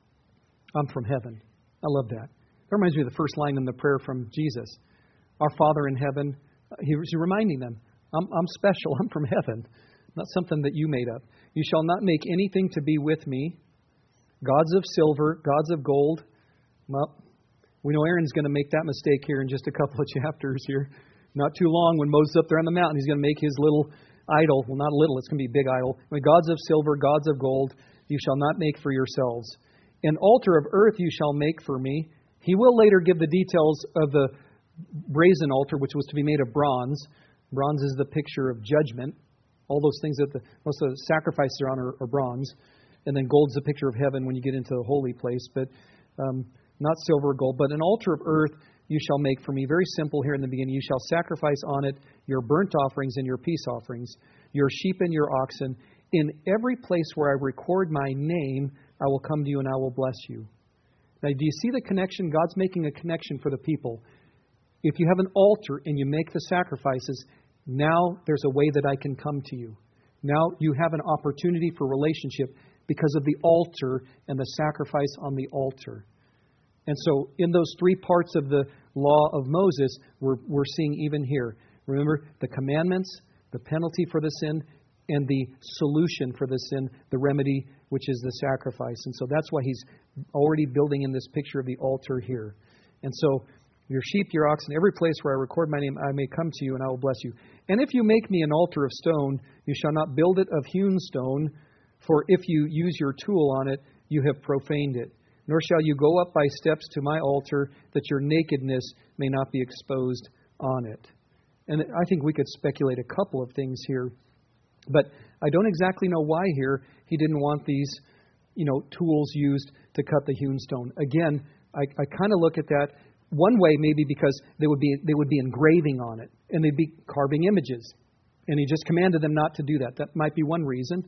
I'm from heaven. I love that. That reminds me of the first line in the prayer from Jesus. Our Father in heaven. He's reminding them, I'm special. I'm from heaven. Not something that you made up. You shall not make anything to be with me. Gods of silver, gods of gold. Well, we know Aaron's going to make that mistake here in just a couple of chapters here. Not too long, when Moses is up there on the mountain, he's going to make his little idol. Well, not a little, it's going to be a big idol. Gods of silver, gods of gold, you shall not make for yourselves. An altar of earth you shall make for me. He will later give the details of the brazen altar, which was to be made of bronze. Bronze is the picture of judgment. All those things that most of the sacrifices are on are bronze. And then gold's a picture of heaven when you get into the holy place. But not silver or gold, but an altar of earth you shall make for me. Very simple here in the beginning. You shall sacrifice on it your burnt offerings and your peace offerings, your sheep and your oxen. In every place where I record my name, I will come to you and I will bless you. Now, do you see the connection? God's making a connection for the people. If you have an altar and you make the sacrifices, now there's a way that I can come to you. Now you have an opportunity for relationship because of the altar and the sacrifice on the altar. And so in those three parts of the law of Moses, we're seeing even here. Remember, the commandments, the penalty for the sin, and the solution for the sin, the remedy, which is the sacrifice. And so that's why He's already building in this picture of the altar here. And so your sheep, your oxen, every place where I record my name, I may come to you and I will bless you. And if you make me an altar of stone, you shall not build it of hewn stone, for if you use your tool on it, you have profaned it. Nor shall you go up by steps to my altar, that your nakedness may not be exposed on it. And I think we could speculate a couple of things here. But I don't exactly know why here He didn't want these, tools used to cut the hewn stone. Again, I kind of look at that one way, maybe because they would be engraving on it, and they'd be carving images. And He just commanded them not to do that. That might be one reason.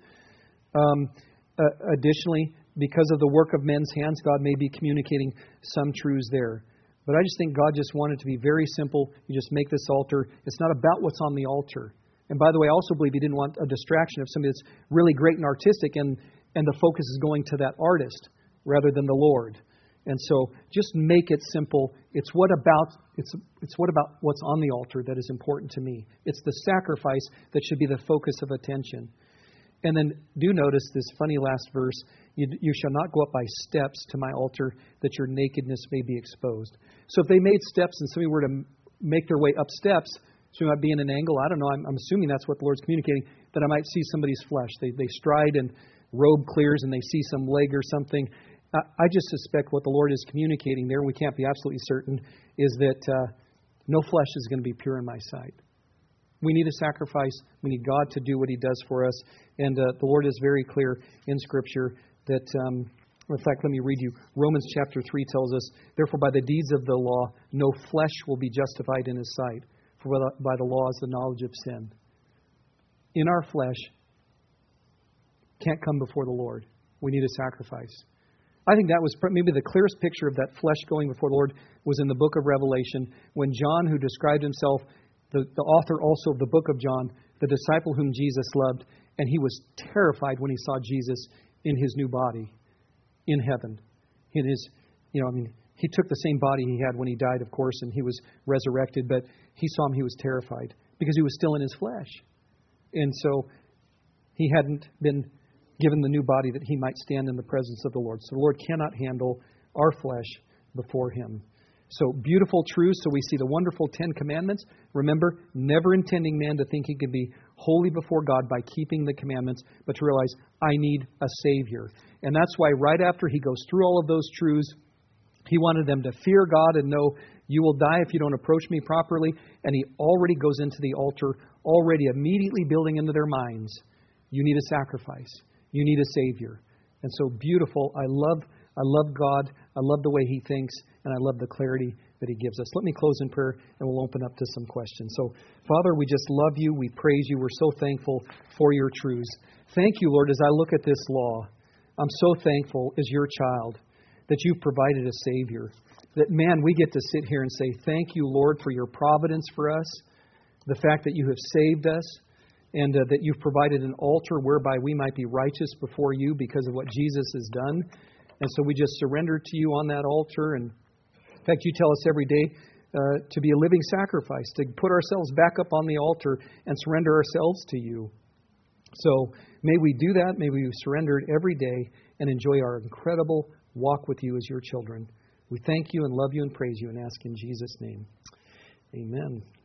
Additionally, because of the work of men's hands, God may be communicating some truths there. But I just think God just wanted to be very simple. You just make this altar. It's not about what's on the altar. And by the way, I also believe He didn't want a distraction of somebody that's really great and artistic, and the focus is going to that artist rather than the Lord. And so just make it simple. It's what about what's on the altar that is important to me. It's the sacrifice that should be the focus of attention. And then do notice this funny last verse. You shall not go up by steps to my altar, that your nakedness may be exposed. So if they made steps and somebody were to make their way up steps, so it might be in an angle. I don't know. I'm assuming that's what the Lord's communicating, that I might see somebody's flesh. They stride and robe clears and they see some leg or something. I just suspect what the Lord is communicating there, and we can't be absolutely certain, is that no flesh is going to be pure in my sight. We need a sacrifice. We need God to do what He does for us. And the Lord is very clear in Scripture that, in fact, let me read you. Romans chapter 3 tells us, therefore by the deeds of the law, no flesh will be justified in His sight. For by the law is the knowledge of sin. In our flesh, can't come before the Lord. We need a sacrifice. I think that was maybe the clearest picture of that flesh going before the Lord was in the book of Revelation, when John, who described himself, the author also of the book of John, the disciple whom Jesus loved, and he was terrified when he saw Jesus in His new body in heaven. In his, he took the same body he had when he died, of course, and he was resurrected, but he saw Him, he was terrified because he was still in his flesh. And so he hadn't been given the new body that he might stand in the presence of the Lord. So the Lord cannot handle our flesh before him. So beautiful truths. So we see the wonderful 10 Commandments. Remember, never intending man to think he can be holy before God by keeping the commandments, but to realize, I need a Savior. And that's why right after he goes through all of those truths, he wanted them to fear God and know, you will die if you don't approach me properly. And he already goes into the altar, already immediately building into their minds, you need a sacrifice. You need a Savior. And so beautiful. I love God. I love the way he thinks, and I love the clarity that he gives us. Let me close in prayer, and we'll open up to some questions. So, Father, we just love you. We praise you. We're so thankful for your truths. Thank you, Lord, as I look at this law. I'm so thankful as your child that you've provided a Savior. That, man, we get to sit here and say, thank you, Lord, for your providence for us, the fact that you have saved us, and that you've provided an altar whereby we might be righteous before you because of what Jesus has done. And so we just surrender to you on that altar. And in fact, you tell us every day to be a living sacrifice, to put ourselves back up on the altar and surrender ourselves to you. So may we do that. May we surrender it every day and enjoy our incredible walk with you as your children. We thank you and love you and praise you and ask in Jesus' name. Amen.